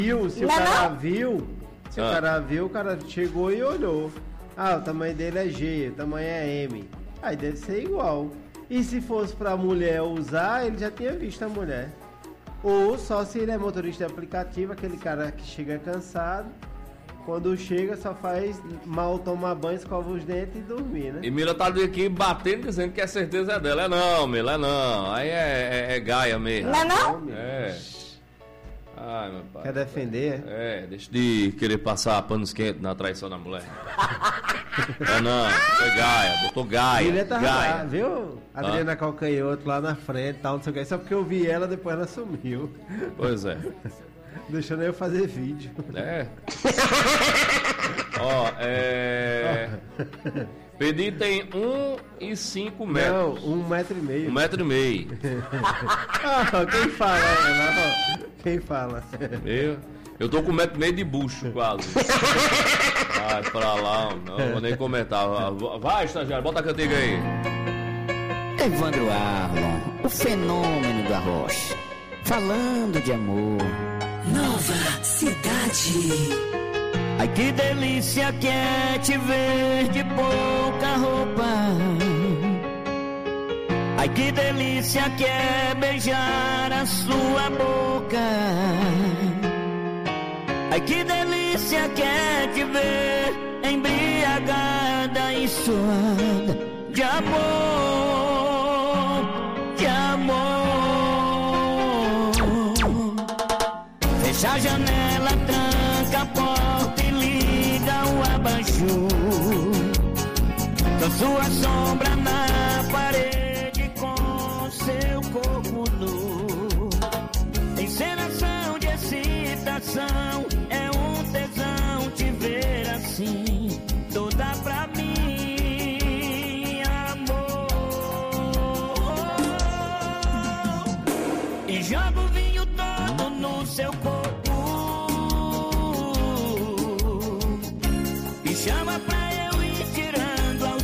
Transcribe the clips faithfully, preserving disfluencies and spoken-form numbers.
viu, se o Não, cara não. viu, se Ah. o cara viu, o cara chegou e olhou. Ah, o tamanho dele é G, o tamanho é M. Aí deve ser igual. E se fosse pra mulher usar, ele já tinha visto a mulher. Ou só se ele é motorista de aplicativo, aquele cara que chega cansado, quando chega só faz mal tomar banho, escova os dentes e dormir, né? E Mila tá aqui batendo dizendo que a certeza é dela. É não, Mila, é não. Aí é, é, é Gaia mesmo. Não é não? É. Ai, meu pai. Quer defender? É, deixa de querer passar panos quentes na traição da mulher. É não, foi Gaia, botou Gaia. Ele tava lá, Gaia. viu? Adriana Calcanhoto lá na frente, tal, não sei o que. Só porque eu vi ela, depois ela sumiu. Pois é. Deixando eu fazer vídeo. É. Ó, é. Pedi tem um e cinco metros. Não, um metro e meio. Um metro e meio. Ah, quem fala, é, não? Quem fala? Eu, eu tô com um metro e meio de bucho, quase. Vai pra lá, não vou nem comentar. Vai, estagiário, bota a cantiga aí. Evandro Arlon, o fenômeno da rocha. Falando de amor. Nova Cidade. Ai que delícia que é te ver de pouca roupa. Ai que delícia que é beijar a sua boca. Ai que delícia que é te ver embriagada e suada de amor, de amor. Fecha a janela, tranca a porta e liga o abajur. Com sua sombra na parede, com seu corpo nu. Encenação de excitação, é um tesão te ver assim, toda pra mim, amor. E joga o vinho todo no seu corpo e chama pra eu ir tirando aos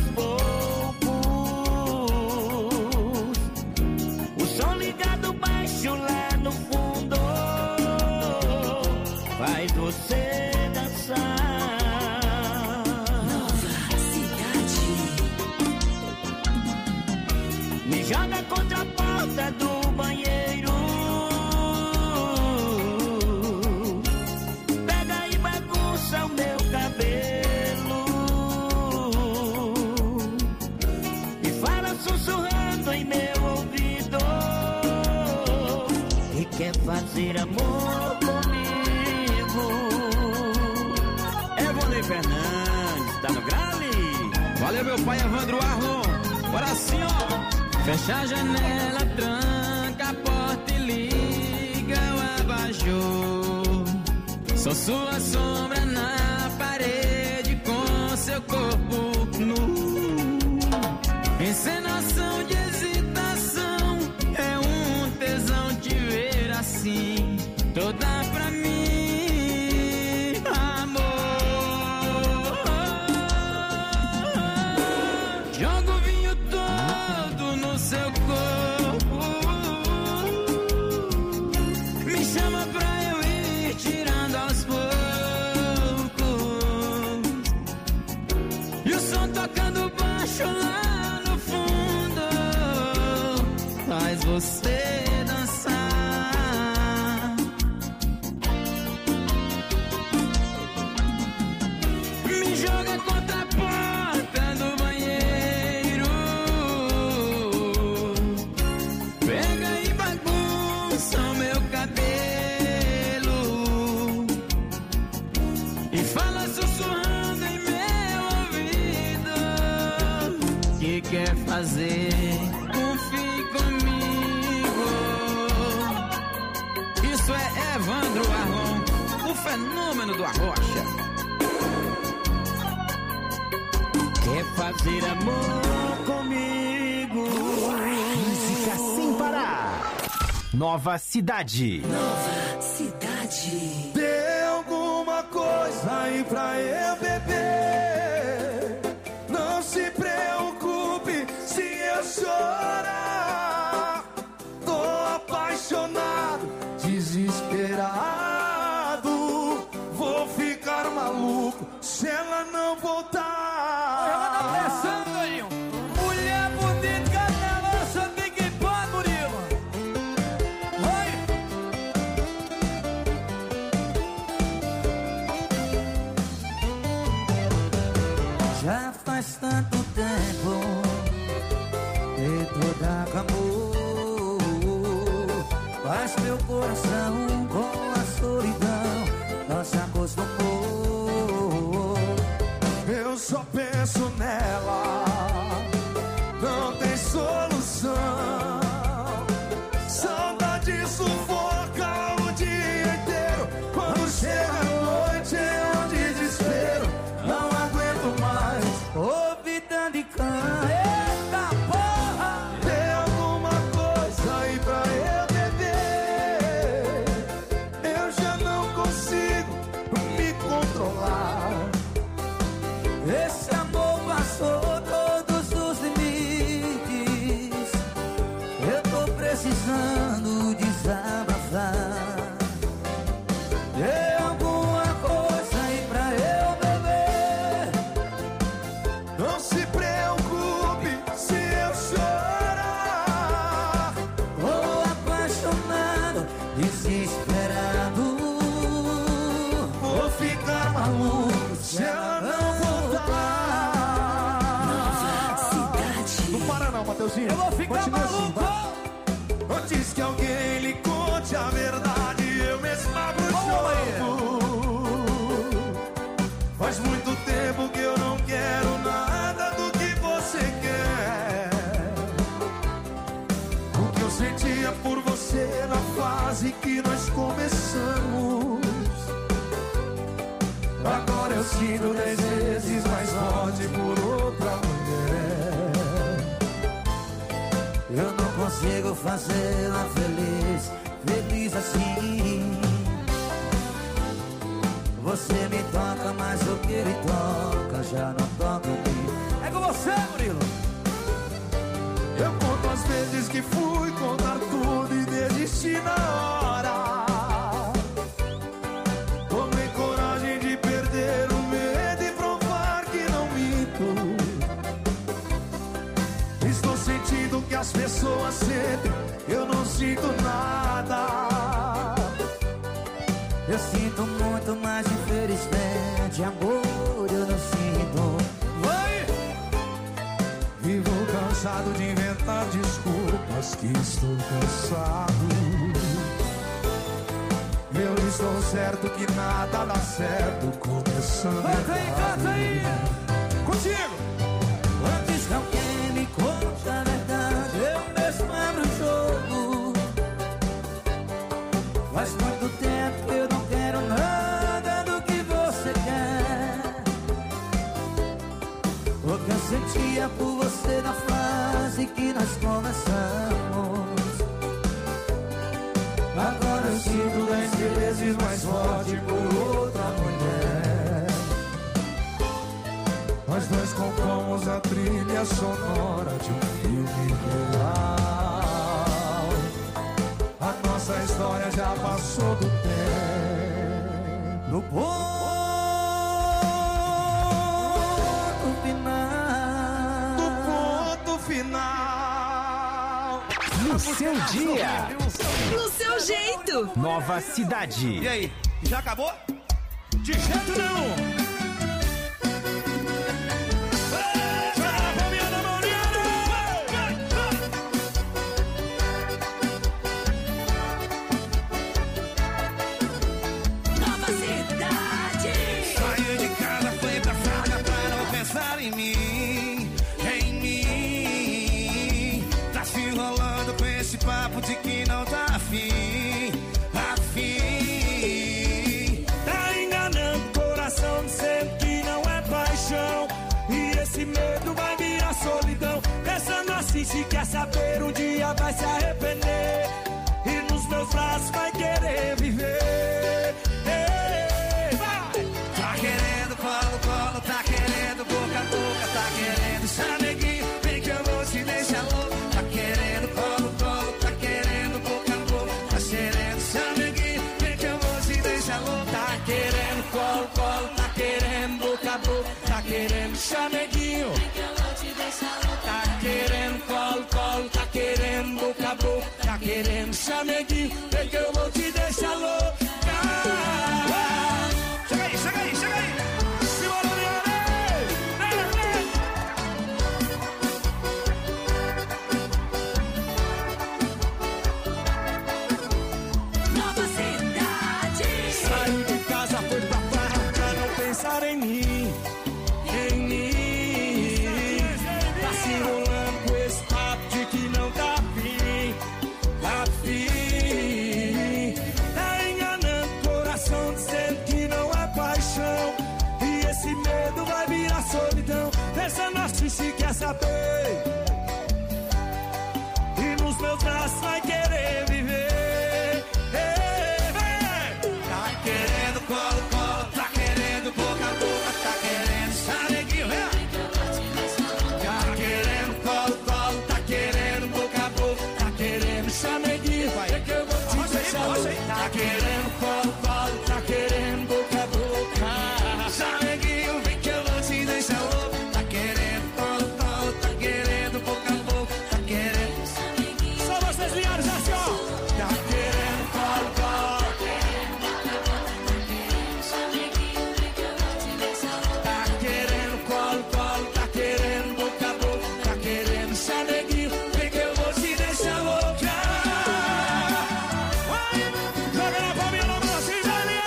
poucos. O som ligado baixo lá no fundo faz você dançar. Nova Cidade. Me joga contra a porta do banheiro, pega e bagunça o meu cabelo e fala sussurrando em meu ouvido e quer fazer amor comigo. Evandro Fernandes, tá no grave? Valeu, meu pai Evandro Arlon. Bora assim, ó. Fecha a janela, tranca a porta e liga o abajur. Sou sua sombra na parede com seu corpo nu. Encenação de hesitação, é um tesão te ver assim, toda pra mim, amor. Joga o vinho todo no seu corpo, me chama pra eu ir tirando aos poucos. E o som tocando baixo lá no fundo faz você dançar. Me joga contra a porta do banheiro, pega e bagunça o meu cabelo e fala sussurrando em meu ouvido que quer fazer um fim comigo. Isso é Evandro Arlon, o fenômeno do Arrocha. Quer fazer amor comigo. Música sem parar. Nova Cidade. Nova Cidade. Dê alguma coisa aí pra eu beber. Não se preocupe se eu chorar. Tô apaixonado, desesperado. maluco se ela não voltar. Ela tá pensando, Toninho. Mulher bonita na lança, ninguém pode, Murilo. Oi. Já faz tanto tempo que toda acabou, faz meu coração com a solidão não se acostumou. Eu só penso nela, não tem solução. Saudade sufoca o dia inteiro. Quando chega a noite é um desespero. Não aguento mais Ouvidão de cão, eita porra! ter alguma coisa aí pra eu beber. Eu já não consigo me controlar. Esse amor passou todos os limites. Eu tô precisando desabafar. Tem alguma coisa aí pra eu beber? Não se preocupe se eu chorar. Tô apaixonado, desesperado. Vou ficar maluco se ela não voltar. Cidade. Não para não, Mateuzinho. Eu vou ficar Continua assim, maluco. vai. Antes que alguém lhe conte a verdade, eu mesmo abro o Vamos, jogo. Faz muito tempo que eu não quero nada do que você quer. O que eu sentia por você na fase que nós começamos, agora eu sinto dez vezes mais forte por outra mulher. Eu não consigo fazê-la feliz, feliz assim. Você me toca, mas o que ele toca já não toca em mim. É com você, Murilo. Eu conto as vezes que fui contar tudo e desisti na hora. Tomei coragem de perder o medo e provar que não minto. Estou sentindo que as pessoas sentem, eu não sinto nada. Eu sinto muito, mas infelizmente amor eu não sinto. Vai! Vivo cansado de inventar desculpas, que estou cansado. Eu estou certo que nada dá certo, começando Canta aí, canta aí. Contigo! Antes que alguém me conte a verdade, eu mesmo abro o jogo. Faz muito tempo que eu não quero nada do que você quer. O que eu sentia por você na fase que nós começamos, Agora eu sinto dez vezes mais forte por outra mulher. Nós dois compomos a trilha sonora de um filme real. A nossa história já passou do tempo. no ponto final. Do ponto final. No seu dia. No seu jeito. Nova Cidade. E aí, já acabou? De jeito nenhum. Nova cidade. Saiu de casa, foi pra fora para não pensar em mim, em mim. Tá se enrolando com esse papo de que não tá afim, afim. Tá enganando o coração dizendo que não é paixão. E esse medo vai virar solidão. Pensando assim, se quer saber, um dia vai se arrepender. E nos meus braços vai querer viver. Ei, vai! Tá querendo colo, colo, tá querendo boca a boca, tá querendo chameguinho, vem que eu vou te deixar louco. Tá querendo colo, colo, tá querendo boca a boca, tá querendo chameguinho, vem que eu vou te deixar louco. Tá querendo colo, colo, tá querendo chameguinho. Tá querendo colo, colo, tá querendo boca a boca, tá querendo chameguinho, vem que eu vou te deixar louca. Chega aí, chega aí, chega aí. Simbora, Nova cidade. saiu de casa, foi pra farra pra não pensar em mim, em mim. Tá se enrolando com esse papo de que não tá afim, tá afim. Tá enganando o coração, dizendo que não é paixão. E esse medo vai virar solidão. Essa narcisse quer saber, e nos meus braços vai querer viver. Tá querendo colo, colo, tá querendo boca a boca, tá querendo chameguinho, é? Tá querendo colo, colo, tá querendo boca a boca, tá querendo chameguinho, vai, é que eu vou te deixar louco. Tá querendo colo, colo, tá querendo boca a boca, chameguinho, vem que eu vou te deixar louco. Tá querendo colo, colo, tá querendo boca a boca, tá querendo. Só vocês ligados assim, ó. Tá querendo colo, colo. Tá querendo colo, colo, tá querendo boca a boca, tá querendo chameguinho, vem que eu vou te deixar louca. Vai, joga na palminha da mão assim,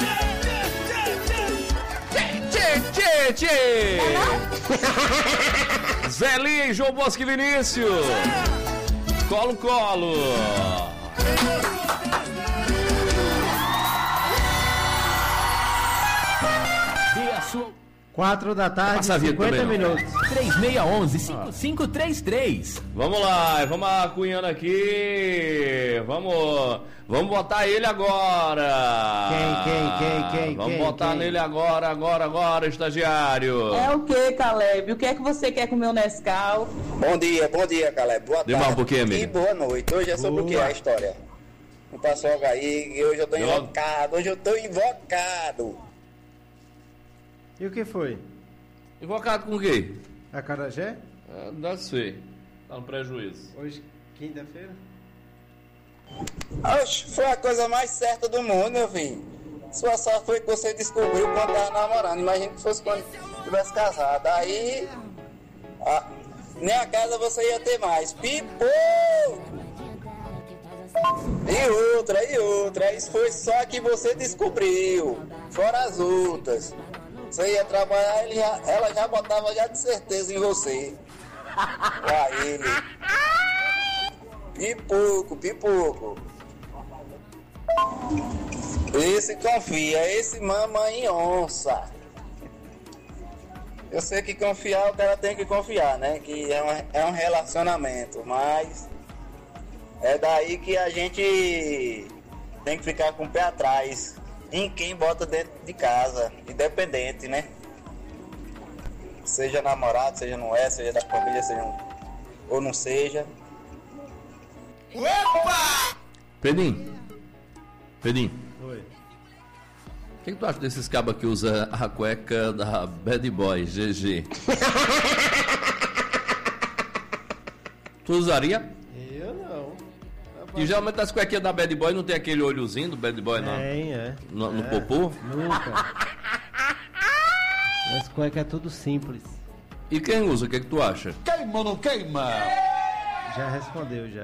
Zelinha. Tchê, tchê, tchê! Zelinha e João Bosco e Vinícius. Colo, colo. E a sua quatro da tarde, Passa a vida cinquenta também, não. minutos. três seis um um, cinco cinco três três. Vamos lá, vamos acunhando aqui. Vamos, vamos botar ele agora. Quem, quem, quem, quem, Vamos quem, botar quem? nele agora, agora, agora, estagiário. É o que, Caleb? O que é que você quer com o meu Nescau? Bom dia, bom dia, Caleb. Boa Dê mais tarde. um pouquinho, amigo. E boa noite. Hoje é sobre o que Boa. a história? Não passou logo aí, e hoje eu tô Deu logo. invocado, hoje eu tô invocado. E o que foi? Invocado com o quê? Acarajé? É, deve ser. Tá no prejuízo. Hoje, quinta-feira? Oxe, foi a coisa mais certa do mundo, meu filho. Sua sorte foi que você descobriu quando tava namorando. Imagina que fosse quando tivesse casado. Aí, a- nem a casa você ia ter mais. Pipoco! E outra, e outra. Isso foi só que você descobriu. Fora as outras. Você ia trabalhar, ele já- ela já botava já de certeza em você. Pra ele. Pipoco, pipoco. Esse confia, esse mama em onça. Eu sei que confiar, o cara tem que confiar, né? Que é um, é um relacionamento, mas é daí que a gente tem que ficar com o pé atrás em quem bota dentro de casa, independente, né? Seja namorado, seja não é, seja da família, seja um, ou não seja. Pedrinho. Pedrinho. Oi. O que, que tu acha desses cabas que usa a cueca da Bad Boy, G G? Tu usaria? Eu não. E geralmente as cuequinhas da Bad Boy não tem aquele olhozinho do Bad Boy não. Tem, é. No, no É. popô? Nunca. As cuecas é tudo simples. E quem usa, o que, que tu acha? Queima ou não queima? Já respondeu, já.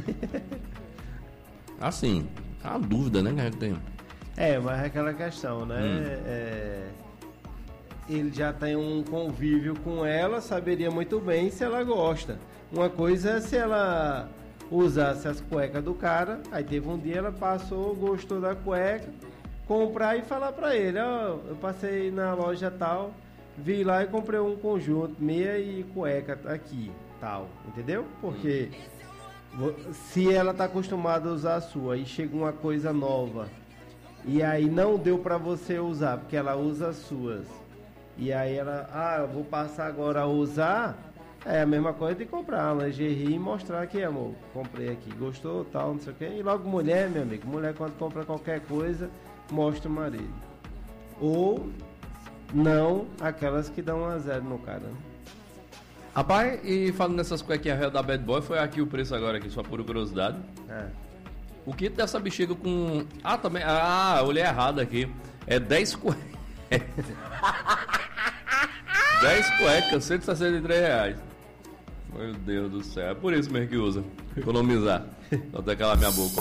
Assim, é uma dúvida, né, que a gente tem. É, mas é aquela questão, né? Hum. É, ele já tem um convívio com ela, saberia muito bem se ela gosta. Uma coisa é se ela usasse as cuecas do cara, aí teve um dia ela passou, gostou da cueca, comprar e falar pra ele, ó, eu passei na loja tal, vi lá e comprei um conjunto, meia e cueca aqui, tal, entendeu? Porque vo- se ela tá acostumada a usar a sua e chega uma coisa nova e aí não deu pra você usar, porque ela usa as suas, e aí ela, ah, eu vou passar agora a usar, é a mesma coisa de comprar uma lingerie e mostrar que, amor, comprei aqui, gostou, tal, não sei o que. E logo mulher, meu amigo, mulher quando compra qualquer coisa, mostra o marido. Ou Não aquelas que dão um a zero no cara. Rapaz, e falando nessas cuequinhas real da Bad Boy, foi aqui o preço agora, aqui, só por curiosidade. É. O kit dessa bexiga com... Ah, também... Ah, olhei errado aqui. É dez cuecas. dez cuecas, cento e sessenta e três reais. Meu Deus do céu. É por isso mesmo que usa. Economizar. Vou até calar minha boca.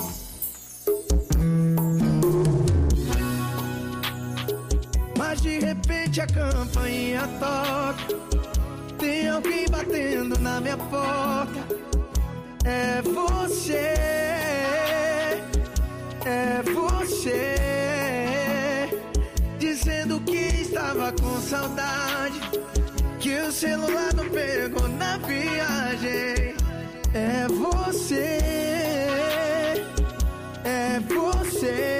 Mas de repente a campainha toca. Tem alguém batendo na minha porta. É você. É você. Dizendo que estava com saudade, que o celular não pegou na viagem. É você. É você.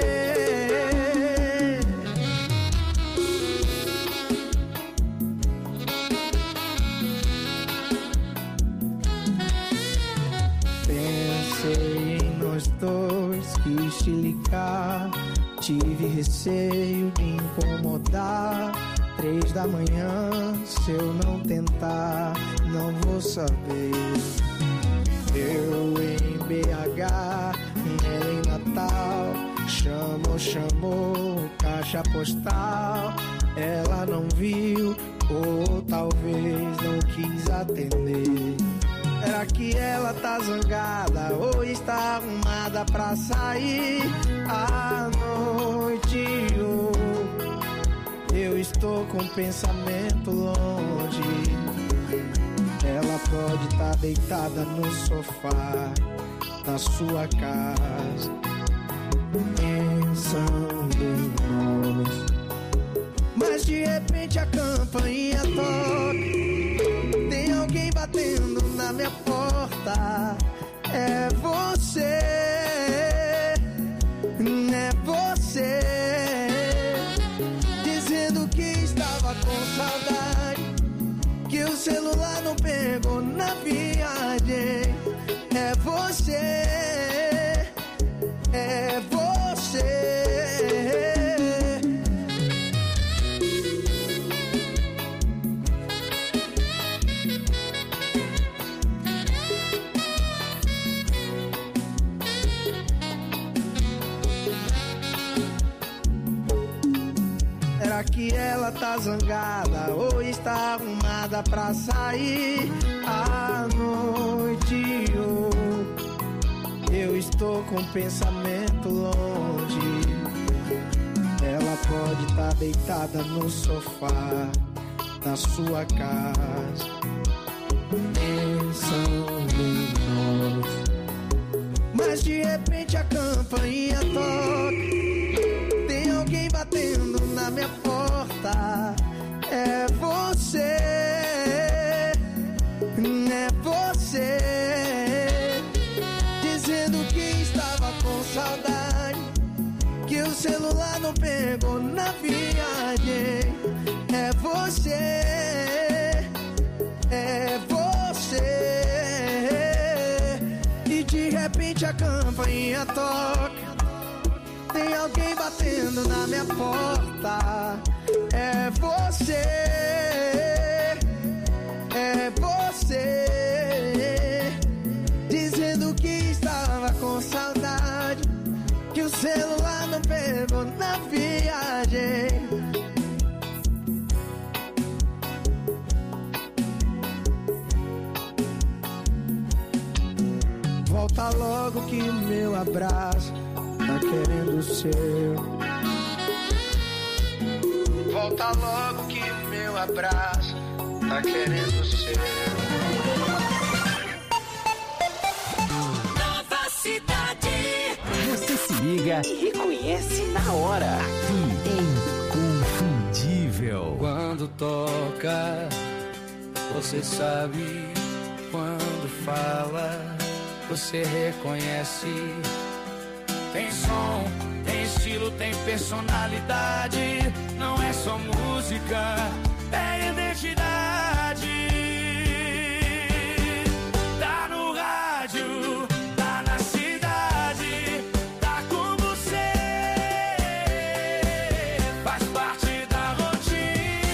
Pensei em nós dois, quis te ligar. Tive receio de incomodar. Três da manhã, se eu não tentar, não vou saber. Eu em B H, ela em Natal. Chamou, chamou, caixa postal. Ela não viu, ou talvez não quis atender. Será que ela tá zangada ou está arrumada pra sair à noite? Oh, eu estou com o pensamento longe. Ela pode estar deitada no sofá da sua casa, pensando em nós. Mas de repente a campainha toca. Tem alguém batendo na minha porta. É você. É você. Dizendo que estava com saudade, que o celular não pegou na viagem. É você. É você. Será que ela tá zangada ou está arrumada pra sair à noite? Oh, eu estou com o pensamento longe. Ela pode estar deitada no sofá da sua casa, pensando em nós. Mas de repente a campainha toca. Tem alguém batendo na minha porta. É você. É você. Dizendo que estava com saudade, que o celular não pegou na viagem. É você. É você. E de repente a campainha toca. Tem alguém batendo na minha porta. É você. É você. Dizendo que estava com saudade, que o celular não pegou na viagem. Volta logo que o meu abraço tá querendo o seu. Volta logo que o meu abraço tá querendo o seu. Nova cidade. Você se liga e reconhece na hora. Aqui, Inconfundível. Quando toca, você sabe. Quando fala, você reconhece. Tem som, tem estilo, tem personalidade. Não é só música, é identidade. Tá no rádio, tá na cidade, tá com você. Faz parte da rotina.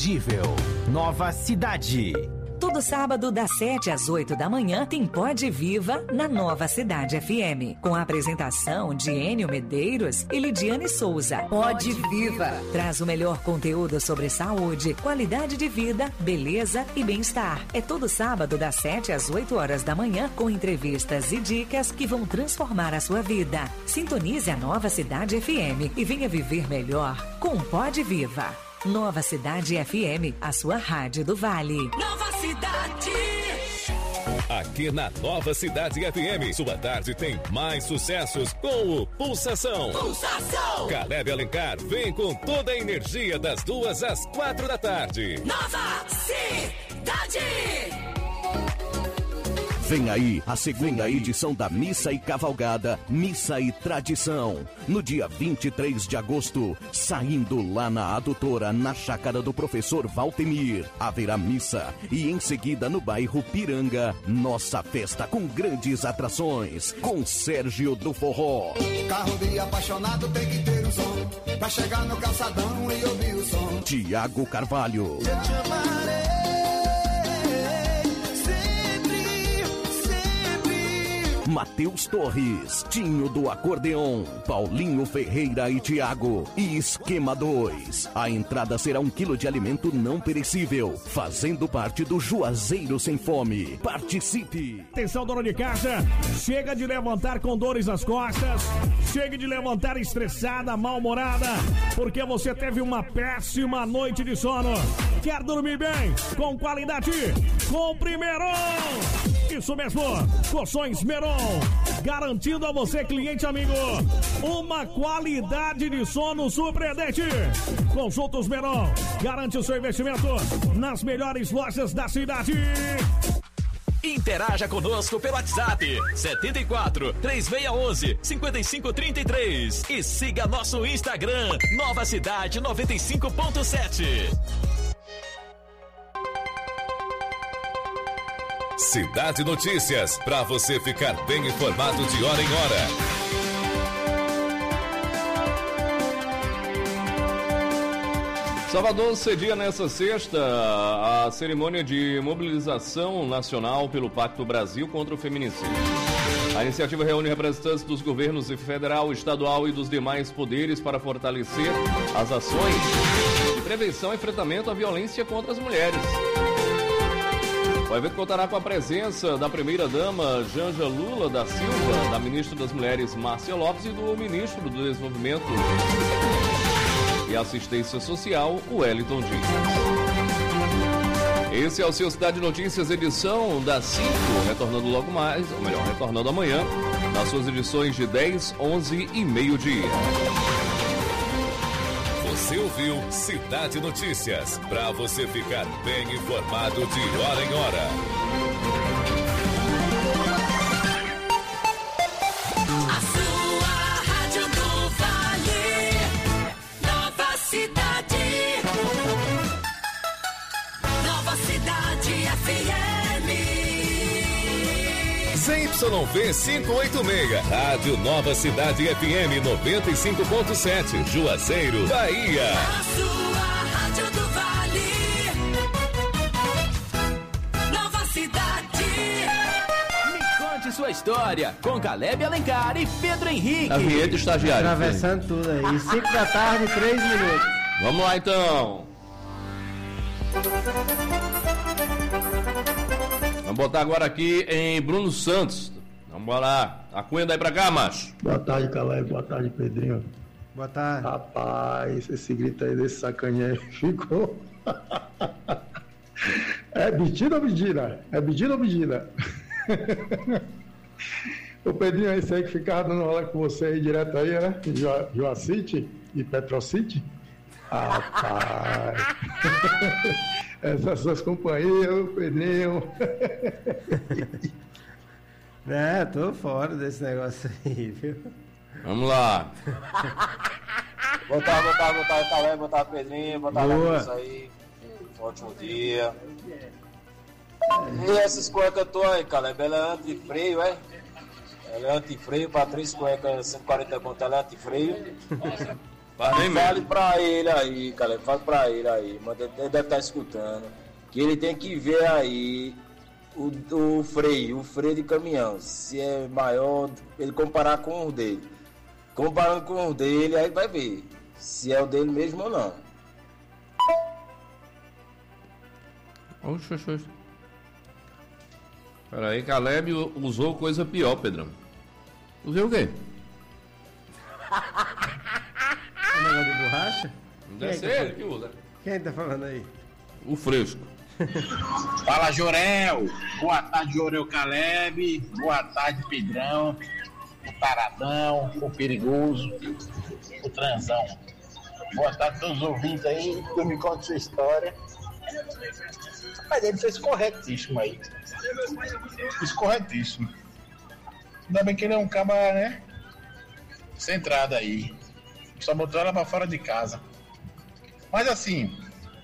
Inconfundível. Nova Cidade. Todo sábado, das sete às oito da manhã, tem Pode Viva na Nova Cidade F M. Com a apresentação de Enio Medeiros e Lidiane Souza. Pode Viva traz o melhor conteúdo sobre saúde, qualidade de vida, beleza e bem-estar. É todo sábado, das sete às oito horas da manhã, com entrevistas e dicas que vão transformar a sua vida. Sintonize a Nova Cidade F M e venha viver melhor com Pode Viva. Nova Cidade F M, a sua rádio do Vale. Nova Cidade. Aqui na Nova Cidade F M, sua tarde tem mais sucessos com o Pulsação. Pulsação. Caleb Alencar vem com toda a energia das duas às quatro da tarde. Nova Cidade. Vem aí a segunda edição da Missa e Cavalgada, Missa e Tradição. No dia vinte e três de agosto, saindo lá na Adutora, na chácara do professor Valtemir. Haverá missa e em seguida no bairro Piranga, nossa festa com grandes atrações, com Sérgio do Forró. Carro de apaixonado tem que ter um som, pra chegar no calçadão e ouvir o som. Tiago Carvalho. Eu te amarei. Matheus Torres, Tinho do Acordeon, Paulinho Ferreira e Thiago e Esquema dois. A entrada será um quilo de alimento não perecível, fazendo parte do Juazeiro Sem Fome. Participe! Atenção, dona de casa, chega de levantar com dores nas costas, chega de levantar estressada, mal-humorada, porque você teve uma péssima noite de sono. Quer dormir bem, com qualidade? Compre Meron! Isso mesmo, Colchões Meron, garantindo a você, cliente amigo, uma qualidade de sono surpreendente. Consultos Meron, garante o seu investimento nas melhores lojas da cidade. Interaja conosco pelo WhatsApp setenta e quatro, três seis um um, cinco cinco três três e siga nosso Instagram, Nova Cidade noventa e cinco ponto sete. Cidade Notícias, para você ficar bem informado de hora em hora. Salvador cedia nessa sexta a cerimônia de mobilização nacional pelo Pacto Brasil contra o Feminicídio. A iniciativa reúne representantes dos governos federal, estadual e dos demais poderes para fortalecer as ações de prevenção e enfrentamento à violência contra as mulheres. O evento contará com a presença da primeira-dama Janja Lula da Silva, da ministra das Mulheres Márcia Lopes e do ministro do Desenvolvimento e Assistência Social, Wellington Dias. Esse é o seu Cidade Notícias, edição das cinco, retornando logo mais, ou melhor, retornando amanhã, nas suas edições de dez, onze e meio-dia. Você ouviu Cidade Notícias, para você ficar bem informado de hora em hora. A sua rádio do Vale, Nova Cidade, Nova Cidade F M. Z Y V quinhentos e oitenta e seis, Rádio Nova Cidade F M noventa e cinco ponto sete, Juazeiro, Bahia. A sua rádio do Vale, Nova Cidade. Me conte sua história com Caleb Alencar e Pedro Henrique. A vinheta estagiária. Atravessando tudo aí. cinco da tarde, três minutos. Vamos lá então. Vamos botar agora aqui em Bruno Santos. Vamos lá. A Cunha daí pra cá, macho. Boa tarde, Caleb. Boa tarde, Pedrinho. Boa tarde. Rapaz, esse grito aí desse sacaninha aí ficou. É mentira ou mentira? É mentira ou mentira? O Pedrinho, esse aí que ficava dando rola com você aí direto aí, né? Jo- Joacite e Petrocite. Rapaz. Essas suas companhias, o Pedrinho. É, tô fora desse negócio aí, viu? Vamos lá. Boa tarde, boa tarde, boa tarde, Caleb, boa tarde, Pedrinho, boa tarde, Boa. amigos aí. Ótimo dia. E essas cuecas tuas aí, Caleb, ela é anti-freio, é? Ela é anti-freio, para três cuecas cento e quarenta conto, ela é anti-freio. Fale pra ele aí, cara. Fale pra ele aí. Mas ele deve estar escutando. Que ele tem que ver aí o, o freio, o freio de caminhão. Se é maior, ele comparar com o dele. Comparando com o dele, aí vai ver se é o dele mesmo ou não. Oxe, oxe, oxe. Peraí, Caleb usou coisa pior, Pedrão. Usei o quê? É um negócio de borracha? Não deve ser ele que usa. Quem tá falando aí? O fresco. Fala, Jorel. Boa tarde, Jorel Caleb. Boa tarde, Pedrão. O Taradão, o Perigoso, o Transão. Boa tarde a todos os ouvintes aí. Eu me conto sua história. Mas ele fez corretíssimo aí. Fez corretíssimo. Ainda bem que ele é um caba, né? Centrado aí. Só botou ela pra fora de casa. Mas assim,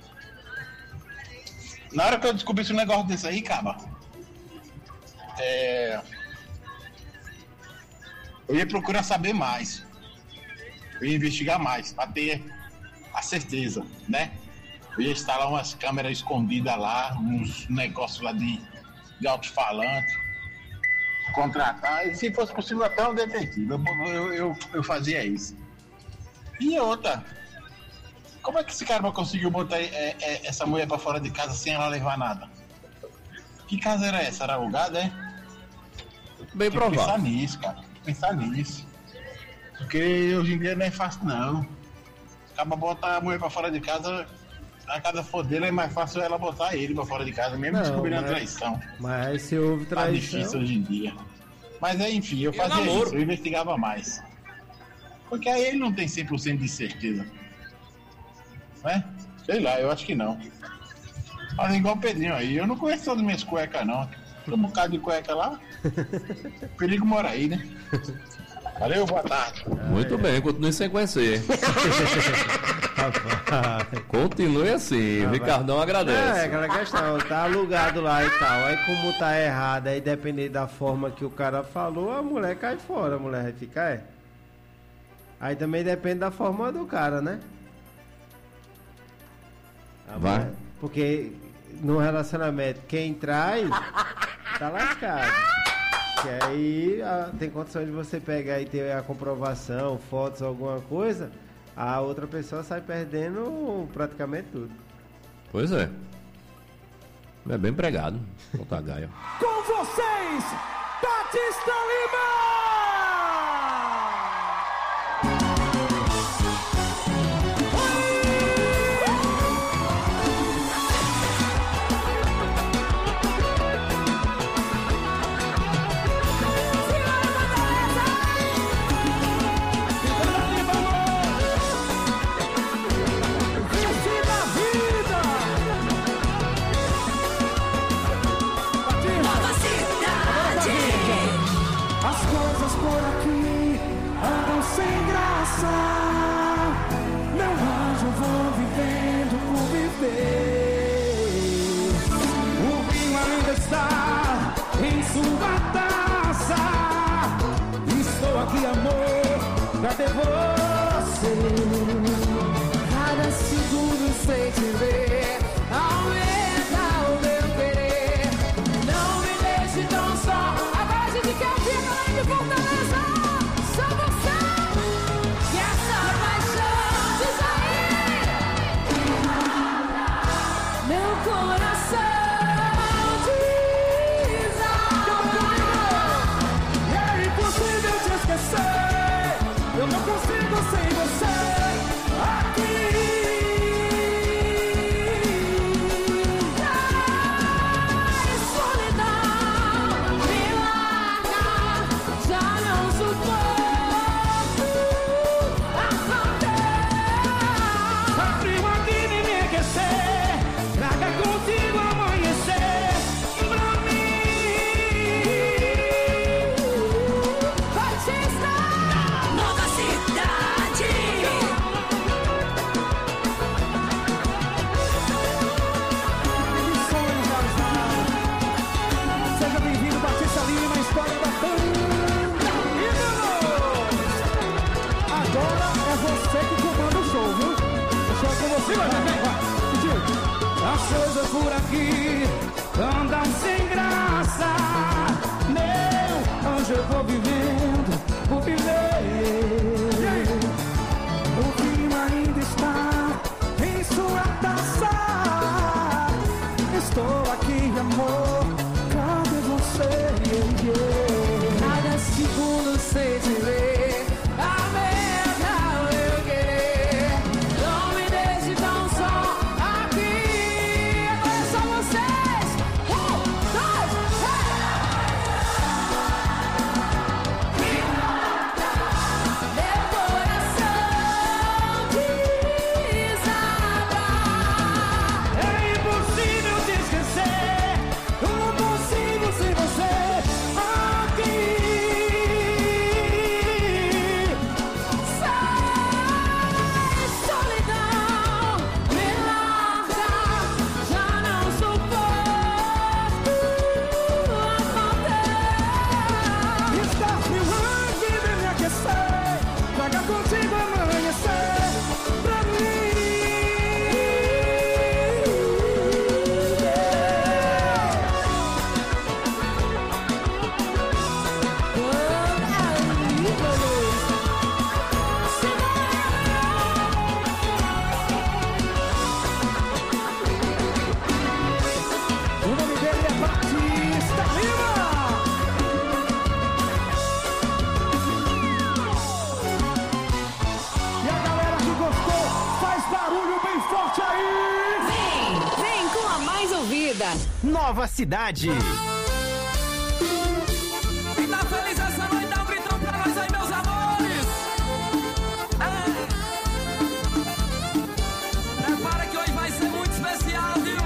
na hora que eu descobri esse negócio desse aí, caba, é... eu ia procurar saber mais. Eu ia investigar mais, pra ter a certeza, né? Eu ia instalar umas câmeras escondidas lá, uns negócios lá de, de alto-falante, contratar, e se fosse possível até um detetive, eu, eu, eu, eu fazia isso. E outra, como é que esse cara conseguiu botar é, é, essa mulher pra fora de casa sem ela levar nada? Que casa era essa? Era alugada, é? Bem provável. Tem que pensar nisso, cara. Tem que pensar nisso. Porque hoje em dia não é fácil, não. Acaba botar a mulher pra fora de casa, a casa for dele, é mais fácil ela botar ele pra fora de casa, mesmo Não, descobrindo a mas- traição. Mas se houve Tá traição... difícil hoje em dia. Mas é, enfim, eu E fazia namoro? isso, eu investigava mais. Porque aí ele não tem cem por cento de certeza. Né? Sei lá, eu acho que não. Mas igual o Pedrinho aí, eu não conheço todas as minhas cuecas, não. Tem um bocado de cueca lá. Perigo mora aí, né? Valeu, boa tarde. Muito bem, continue sem conhecer. Continue assim, o Ricardão É, agradece. aquela questão, tá alugado lá e tal. Aí como tá errado, aí dependendo da forma que o cara falou, a mulher cai fora, a mulher vai ficar, é. Aí também depende da forma do cara, né? A Vai. mulher- Porque no relacionamento, quem trai, tá lascado. Que aí ah, tem condição de você pegar e ter a comprovação, fotos, alguma coisa, a outra pessoa sai perdendo praticamente tudo. Pois é. É bem pregado. Volta Gaia. Com vocês, Batista Lima! Nova cidade. As coisas por aqui andam sem graça. Meu anjo, eu vou vivendo por viver. O vinho ainda está em sua taça. Estou aqui, amor, pra ter você. Cada segundo sem te ver aumenta o meu querer. Não me deixe tão só. Agora a gente quer ouvir a galera de Fortaleza. Só você. Que essa paixão diz aí. Meu coração diz aí. É impossível te esquecer. Eu não consigo As coisas por aqui andam sem graça. Meu anjo, eu vou vivendo, vou viver. O vinho ainda está em sua taça. Estou aqui, amor, cadê você? Yeah, yeah. Cada segundo sem te ver, a merda eu querer. Não me deixe tão só aqui. Agora é só vocês. Um, dois, três. Meu coração desaba. É impossível te esquecer. Não consigo sem você aqui. Sai, solidão, me larga, já não suporto a falta. Está frio antes de me aquecer, traga contigo amanhecer pra mim. O nome dele é Batista Lima. E a galera que gostou, faz barulho bem forte aí. Vem, vem com a mais ouvida. Nova Cidade. Quem tá feliz essa noite, dá um gritão pra nós aí, meus amores. É. Prepara que hoje vai ser muito especial, viu?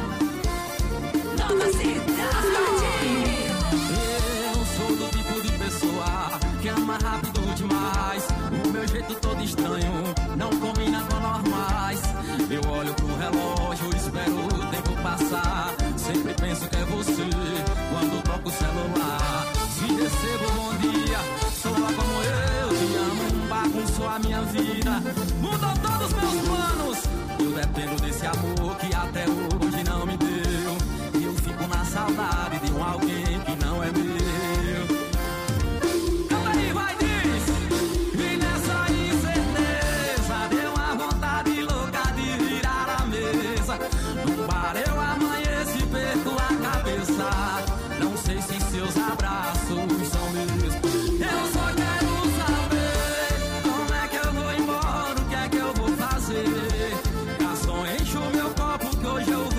Nova Cidade. Eu sou do tipo de pessoa que ama rápido demais. O meu jeito todo estranho não combina com normais. Eu olho pro relógio, espero o tempo passar. Sempre penso que é você quando toco o celular. Se recebo bom dia, soa como eu te amo. Bagunçou a minha vida, mudou todos os meus planos. Eu dependo desse amor que até hoje não me deu. E eu fico na saudade de um alguém que não é meu. Canta aí, vai, diz! E nessa incerteza deu uma vontade louca de virar a mesa. No bar eu amanheço e perco a cabeça. Não sei se seus abraços são meus. Eu só quero saber como é que eu vou embora, o que é que eu vou fazer. Garçom, enche o meu copo que hoje eu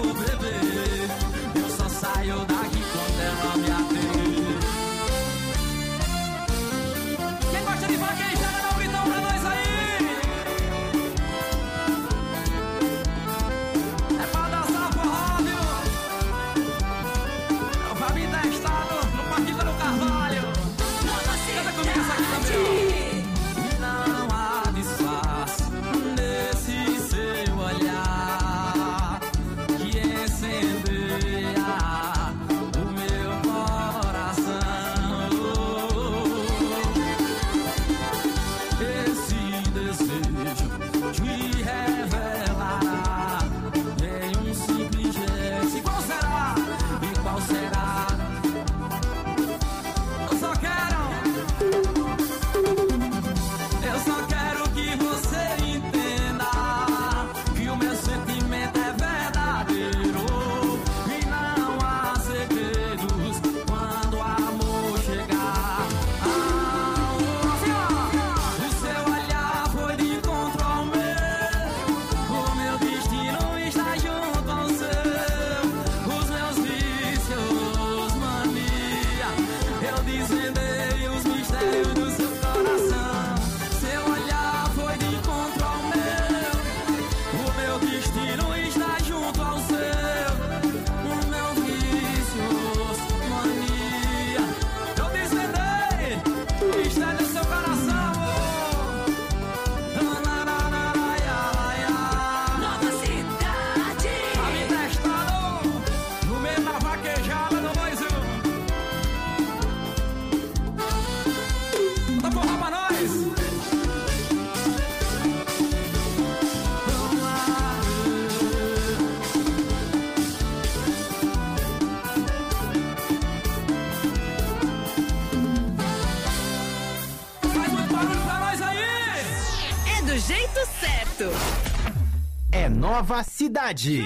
do jeito certo. É Nova Cidade.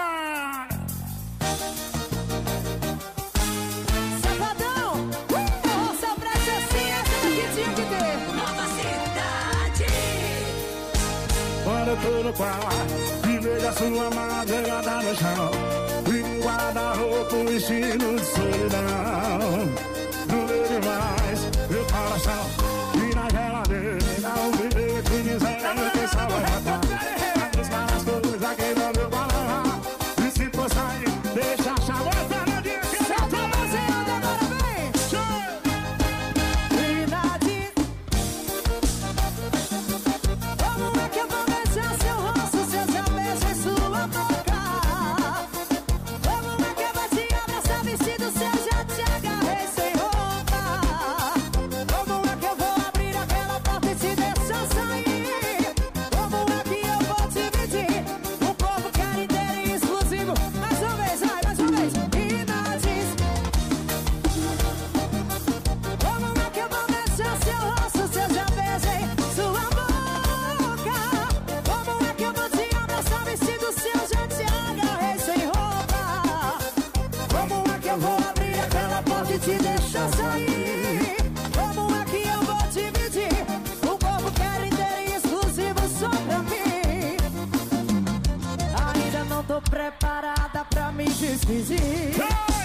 Safadão, uh, só presta assim, essa daqui tinha que ter. Nova Cidade. Quando eu tô no quarto e vejo a sua madrugada no chão, e um guarda-roupa, um estilo de solidão. Não vejo mais meu coração, e na geladeira um bilhete dizendo que só vai matar. Vai buscar as coisas que não deu pra levar, e se for sair, deixa a chave paradinha que eu tô fazendo. Agora vem! Cidade. Como é que eu vou beijar seu rosto se eu já beijei sua boca? Como é que eu vou te abraçar vestido se eu já te agarrei sem roupa? Como é que eu vou abrir aquela porta e te deixar sair? Como é que eu vou te pedir? O povo quer inteiro e exclusivo. Mais uma vez, vai, mais uma vez. Cidade. Como é que eu vou beijar seu rosto se eu já beijei sua boca? Como é que eu vou te abraçar vestido se eu já te agarrei sem roupa? Como é que eu vou abrir aquela porta e te deixar sair? Como é que eu vou te pedir? O povo quer inteiro e exclusivo só pra mim. Ainda não tô preparada pra me despedir.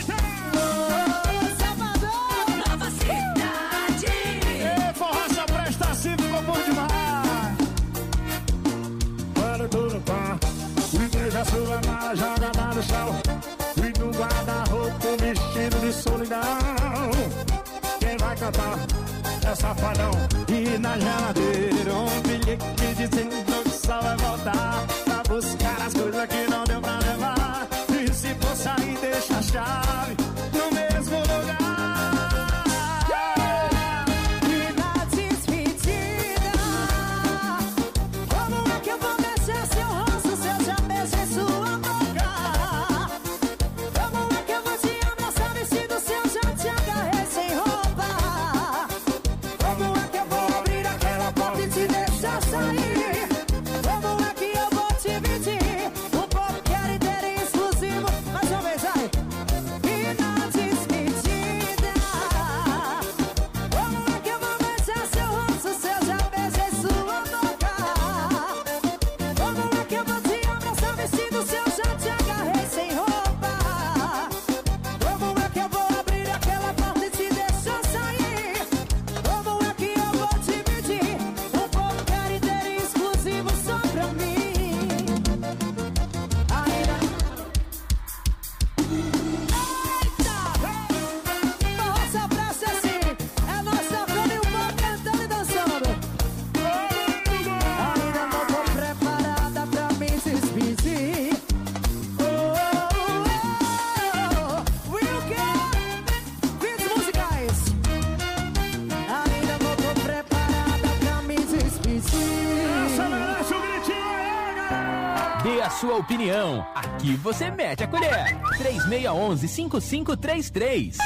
Ô, Salvador, Nova Cidade. Ei, forró só presta assim, ficou bom demais. Quando eu tô no quarto e vejo a sua mala jogada no chão, e no guarda-roupa um vestido de solidão. Quem vai cantar é Safadão. E na geladeira um bilhete dizendo que só vai voltar pra buscar as coisas que não deu pra levar. E se for sair, deixa a chave no mesmo lugar. E na despedida, como é que eu vou beijar seu rosto se eu já beijei sua boca? Como é que eu vou te abraçar vestido se eu já te agarrei sem roupa? Como é que eu vou abrir aquela porta e te deixar sair? Como é que eu vou te pedir? O povo quer inteiro e exclusivo. Mais uma vez, vai. E na despedida, como é que eu vou beijar seu rosto se eu já beijei sua boca? Como é que eu vou te abraçar vestido se eu já te agarrei sem roupa? Como é que eu vou abrir aquela porta e te deixar sair? Como é que eu vou te pedir? O povo quer inteiro e exclusivo só pra mim. Ainda. Forró só presta assim, é nós tocando e o povo cantando e dançando. Ainda não tô preparada pra me despedir. Oh, oh, oh, Will Care, vídeos musicais. Ainda não tô preparada pra me despedir. Essa merece um gritinho aí, galera! Dê a sua opinião. Aqui você mete a colher. três seis um um, cinco cinco três três.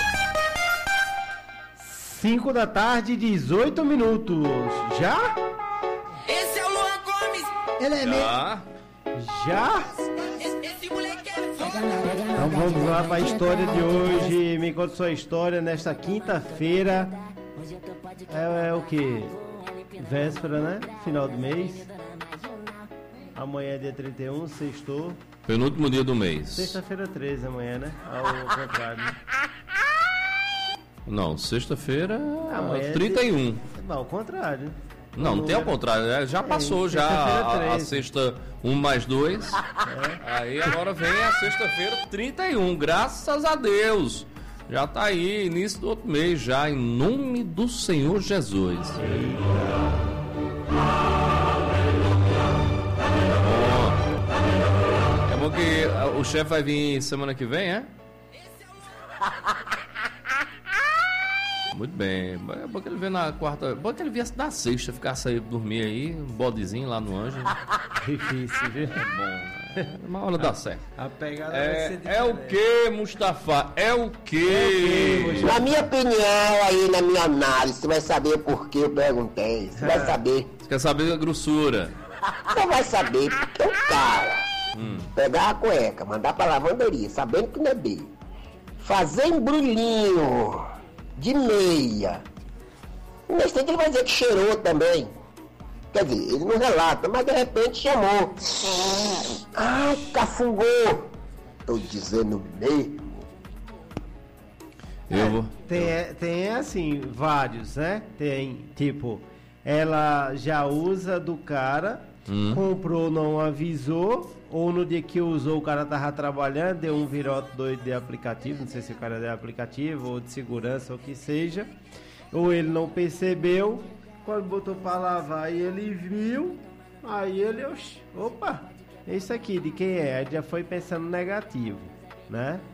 cinco da tarde, dezoito minutos. Já? Esse é o Luan Gomes. Ele é Já? Já? Esse moleque é foda. Então vamos lá para a história de hoje. Me conta sua história nesta quinta-feira. É, é o que? Véspera, né? Final do mês. Amanhã é dia trinta e um, sextou. Penúltimo dia do mês. Sexta-feira treze amanhã, né? Ao contrário. Né? Não, sexta-feira Amanhã é trinta e um. Não, ao contrário. Não, não tem ao contrário, né? Já passou já a, a sexta um mais dois. É. Aí agora vem a sexta-feira trinta e um, graças a Deus. Já tá aí, início do outro mês já, em nome do Senhor Jesus. Eita. É bom que o chefe vai vir semana que vem, é? Muito bem. É bom que ele venha na quarta. É bom que ele viesse na sexta, ficasse aí dormir aí, um bodezinho lá no Anjo. Difícil, viu? É bom. Uma hora dá certo. A pegada é, vai ser diferente. É o que, Mustafa? É o que? Na minha opinião, aí na minha análise, você vai saber por que eu perguntei. Você vai saber. Quer saber a grossura. Você vai saber porque o cara Hum. pegar a cueca, mandar pra lavanderia, sabendo que não é B, fazer embrulhinho de meia. Nesse tempo ele vai dizer que cheirou também. Quer dizer, ele não relata, mas de repente chamou. Ai, cafungou. Tô dizendo mesmo. Eu vou. Tem, tem assim, vários, né? Tem, tipo, ela já usa do cara, Hum. comprou, não avisou, ou no dia que usou o cara tava trabalhando, deu um virote doido de aplicativo, não sei se o cara é de aplicativo ou de segurança ou o que seja, ou ele não percebeu, quando botou pra lavar e ele viu, aí ele, oxi, opa, é isso aqui, de quem é? Aí já foi pensando negativo, né?